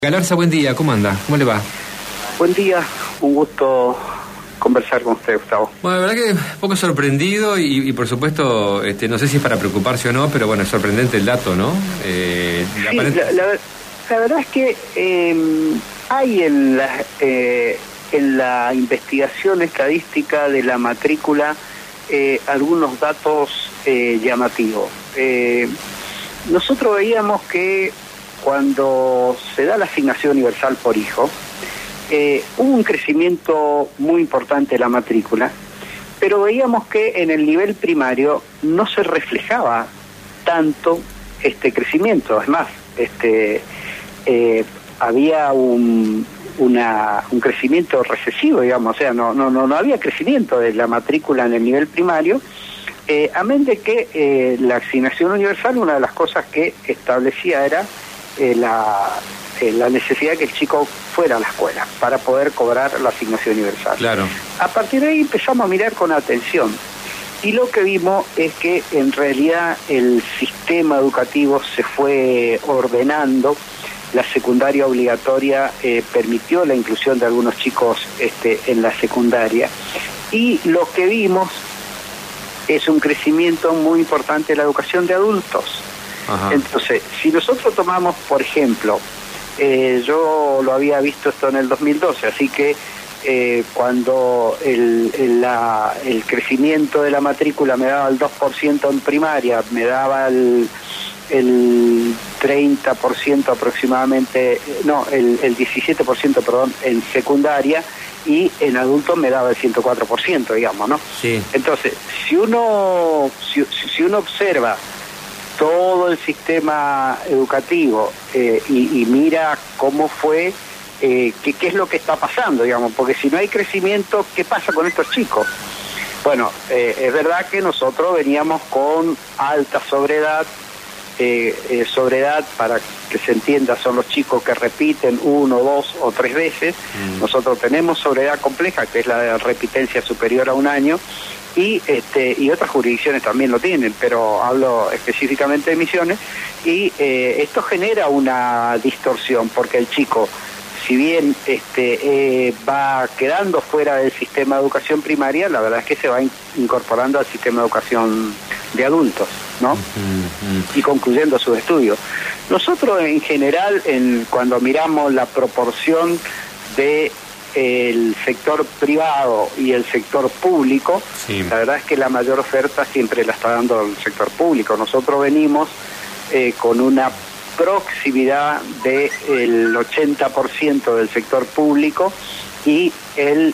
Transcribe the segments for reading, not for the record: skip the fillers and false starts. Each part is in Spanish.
Galarza, buen día, ¿cómo anda? ¿Cómo le va? Buen día, un gusto conversar con usted, Gustavo. Bueno, la verdad que un poco sorprendido y por supuesto, no sé si es para preocuparse o no, pero bueno, es sorprendente el dato, ¿no? Sí, la verdad es que hay en la investigación estadística de la matrícula algunos datos llamativos. Nosotros veíamos que cuando se da la asignación universal por hijo, hubo un crecimiento muy importante de la matrícula, pero veíamos que en el nivel primario no se reflejaba tanto este crecimiento. Es más, había un crecimiento recesivo, digamos, o sea, no había crecimiento de la matrícula en el nivel primario, amén de que la asignación universal, una de las cosas que establecía era la necesidad de que el chico fuera a la escuela para poder cobrar la asignación universal. Claro. A partir de ahí empezamos a mirar con atención y lo que vimos es que en realidad el sistema educativo se fue ordenando. La secundaria obligatoria permitió la inclusión de algunos chicos en la secundaria, y lo que vimos es un crecimiento muy importante de la educación de adultos. Ajá. Entonces, si nosotros tomamos, por ejemplo, yo lo había visto esto en el 2012, así que cuando el crecimiento de la matrícula me daba el 2% en primaria, me daba el 30% aproximadamente, el 17%, perdón, en secundaria, y en adultos me daba el 104%, digamos, ¿no? Sí. Entonces, si uno observa todo el sistema educativo y mira cómo fue, qué es lo que está pasando, digamos, porque si no hay crecimiento, ¿qué pasa con estos chicos? Bueno, es verdad que nosotros veníamos con alta sobredad. Sobredad, para que se entienda, son los chicos que repiten 1, 2 o 3 veces. Nosotros tenemos sobredad compleja, que es la de repitencia superior a un año, y otras jurisdicciones también lo tienen, pero hablo específicamente de Misiones, y esto genera una distorsión, porque el chico, si bien va quedando fuera del sistema de educación primaria, la verdad es que se va incorporando al sistema de educación de adultos, ¿no? Y concluyendo sus estudios. Nosotros en general, cuando miramos la proporción de el sector privado y el sector público, sí, la verdad es que la mayor oferta siempre la está dando el sector público. Nosotros venimos con una proximidad del 80% del sector público y el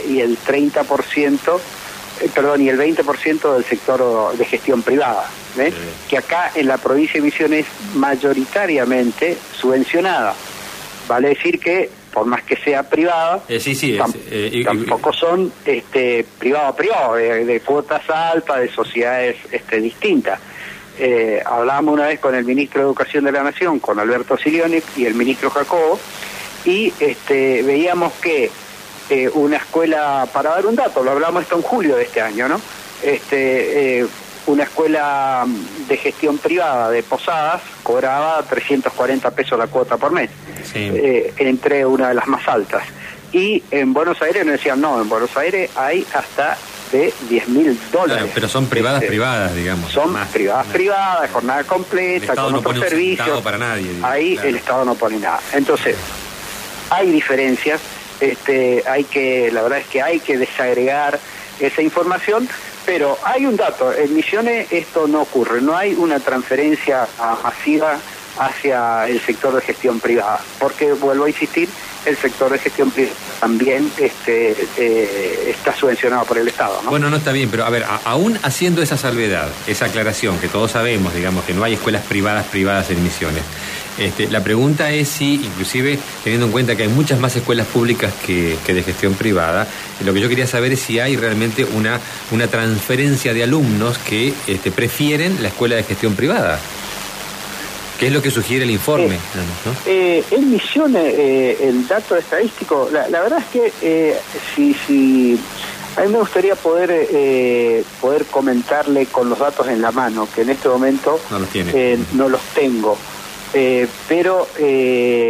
30%, y el 20% del sector de gestión privada, ¿eh? Sí. Que acá en la provincia de Misiones es mayoritariamente subvencionada. Vale decir que por más que sea privada, tampoco son privado, de cuotas altas, de sociedades distintas. Hablábamos una vez con el ministro de Educación de la Nación, con Alberto Silioni, y el ministro Jacobo, y veíamos que una escuela, para dar un dato, lo hablamos esto en julio de este año, ¿no? Una escuela de gestión privada de Posadas cobraba 340 pesos la cuota por mes, sí, entre una de las más altas. Y en Buenos Aires nos decían, no, en Buenos Aires hay hasta de $10.000. Claro, pero son privadas, privadas, Son más, privadas, jornada completa, con otros servicios. Para nadie, ahí claro. El Estado no pone nada. Entonces, hay diferencias, la verdad es que hay que desagregar esa información, pero hay un dato, en Misiones esto no ocurre, no hay una transferencia masiva hacia el sector de gestión privada, porque, vuelvo a insistir, el sector de gestión privada también está subvencionado por el Estado, ¿no? Bueno, no está bien, pero a ver, aún haciendo esa salvedad, esa aclaración, que todos sabemos, digamos, que no hay escuelas privadas en Misiones, la pregunta es si, inclusive teniendo en cuenta que hay muchas más escuelas públicas que de gestión privada, lo que yo quería saber es si hay realmente una transferencia de alumnos que prefieren la escuela de gestión privada. ¿Qué es lo que sugiere el informe? ¿No? En Misiones, el dato estadístico, la verdad es que si a mí me gustaría poder comentarle con los datos en la mano, que en este momento no los tiene. No los tengo, pero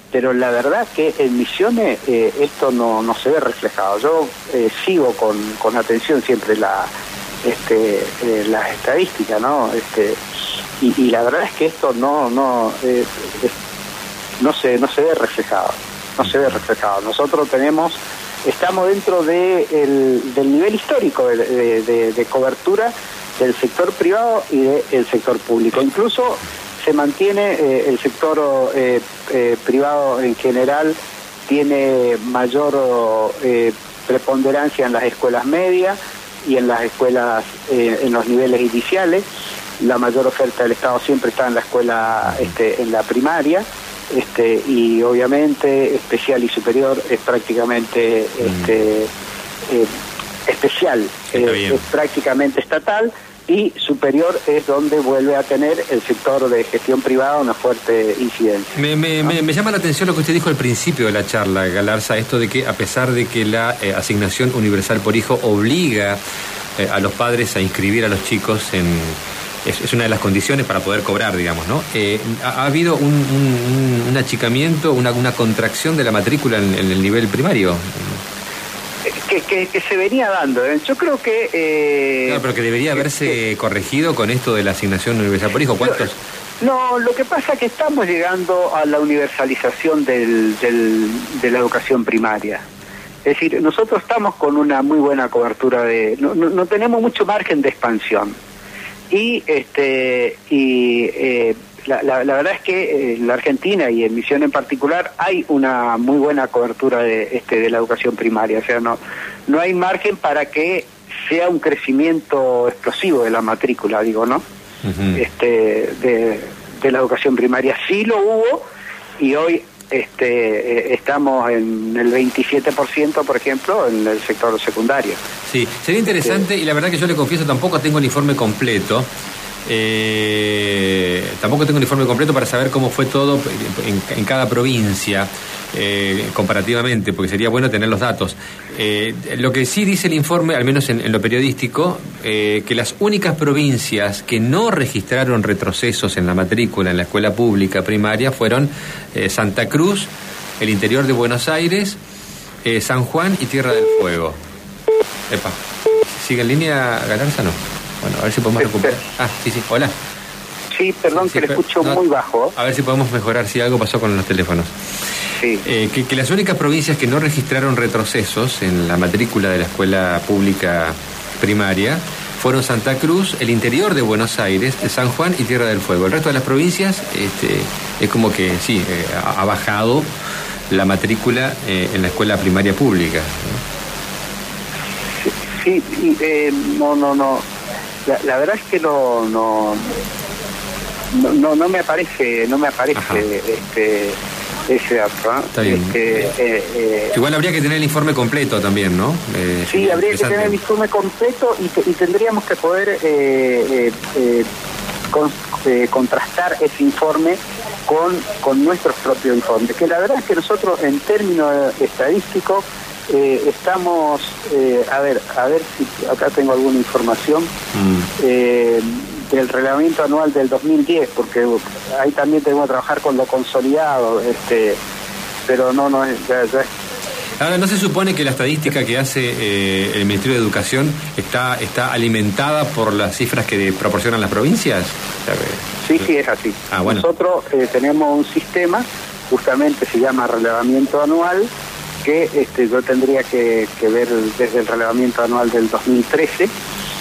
pero la verdad que en Misiones esto no se ve reflejado. Yo sigo con atención siempre las estadísticas, ¿no? Y la verdad es que esto no se ve reflejado, Nosotros estamos dentro del nivel histórico de cobertura del sector privado y del sector público. Incluso se mantiene el sector privado en general, tiene mayor preponderancia en las escuelas medias y en las escuelas en los niveles iniciales. La mayor oferta del Estado siempre está en la escuela, en la primaria, y obviamente especial y superior es prácticamente especial, es prácticamente estatal, y superior es donde vuelve a tener el sector de gestión privada una fuerte incidencia. Me llama la atención lo que usted dijo al principio de la charla, Galarza, esto de que a pesar de que la asignación universal por hijo obliga a los padres a inscribir a los chicos es una de las condiciones para poder cobrar, digamos, ¿no? ¿Ha habido un achicamiento, una contracción de la matrícula en el nivel primario? Que se venía dando. Yo creo que... Claro, pero que debería haberse corregido con esto de la asignación universal por hijo. ¿Cuántos? No, lo que pasa es que estamos llegando a la universalización de la educación primaria. Es decir, nosotros estamos con una muy buena cobertura no tenemos mucho margen de expansión. Y la verdad es que en la Argentina y en Misiones en particular hay una muy buena cobertura de la educación primaria. O sea, no hay margen para que sea un crecimiento explosivo de la matrícula, digo, ¿no? Uh-huh. De la educación primaria. Sí lo hubo, y hoy estamos en el 27%, por ejemplo, en el sector secundario. Sí, sería interesante, y la verdad que yo le confieso, tampoco tengo el informe completo. Para saber cómo fue todo en cada provincia, comparativamente, porque sería bueno tener los datos. Lo que sí dice el informe, al menos en lo periodístico, que las únicas provincias que no registraron retrocesos en la matrícula en la escuela pública primaria fueron Santa Cruz, el interior de Buenos Aires, San Juan y Tierra del Fuego. Epa, ¿sigue en línea Galarza? No. Bueno, a ver si podemos recuperar. Sí, hola. Sí, perdón, que le escucho muy bajo. A ver si podemos mejorar, si algo pasó con los teléfonos. Sí. Que las únicas provincias que no registraron retrocesos en la matrícula de la escuela pública primaria fueron Santa Cruz, el interior de Buenos Aires, San Juan y Tierra del Fuego. El resto de las provincias es como que sí, ha bajado la matrícula en la escuela primaria pública. Sí, no. La verdad es que no me aparece ese dato, ¿eh? Está bien. Igual habría que tener el informe completo también, ¿no? Sí, habría que tener el informe completo y tendríamos que poder contrastar ese informe con nuestros propios informes, que la verdad es que nosotros en términos estadísticos estamos, a ver si acá tengo alguna información del relevamiento anual del 2010, porque ahí también tenemos que trabajar con lo consolidado, pero ya. Ahora, ¿no se supone que la estadística que hace el Ministerio de Educación está alimentada por las cifras que proporcionan las provincias? Sí, es así. Bueno. Nosotros tenemos un sistema, justamente se llama relevamiento anual, que yo tendría que ver desde el relevamiento anual del 2013,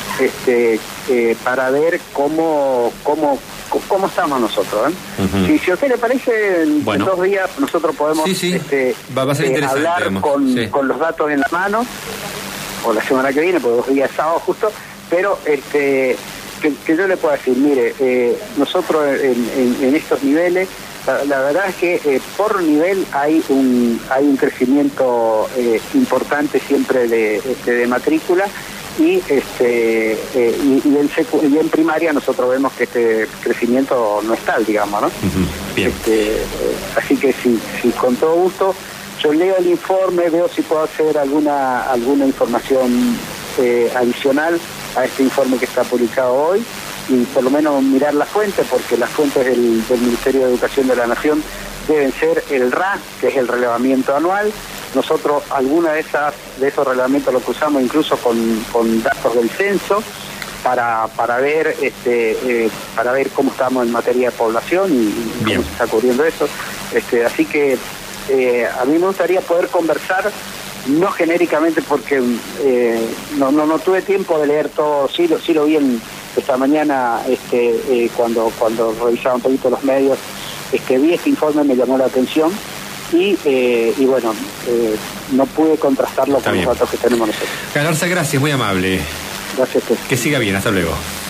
para ver cómo estamos nosotros, ¿eh? Uh-huh. Si a usted le parece, en 2 días nosotros podemos va a ser hablar con los datos en la mano, o la semana que viene, porque 2 días sábado justo, pero que yo le pueda decir, mire, nosotros en estos niveles, la verdad es que por nivel hay un crecimiento importante siempre de matrícula, y en primaria nosotros vemos que este crecimiento no es tal, digamos, ¿no? Uh-huh. Bien. Así que si con todo gusto yo leo el informe, veo si puedo hacer alguna información adicional a este informe que está publicado hoy, y por lo menos mirar la fuente, porque las fuentes del Ministerio de Educación de la Nación deben ser el RA, que es el relevamiento anual. Nosotros alguna de esos relevamientos lo cruzamos incluso con datos del censo para ver cómo estamos en materia de población y cómo se está cubriendo eso. Así que a mí me gustaría poder conversar, no genéricamente porque no tuve tiempo de leer todo, sí lo vi esta mañana cuando revisaba un poquito los medios, vi este informe, me llamó la atención y bueno, no pude contrastarlo con los datos que tenemos nosotros. Galarza, gracias, muy amable. Gracias a usted. Que siga bien, hasta luego.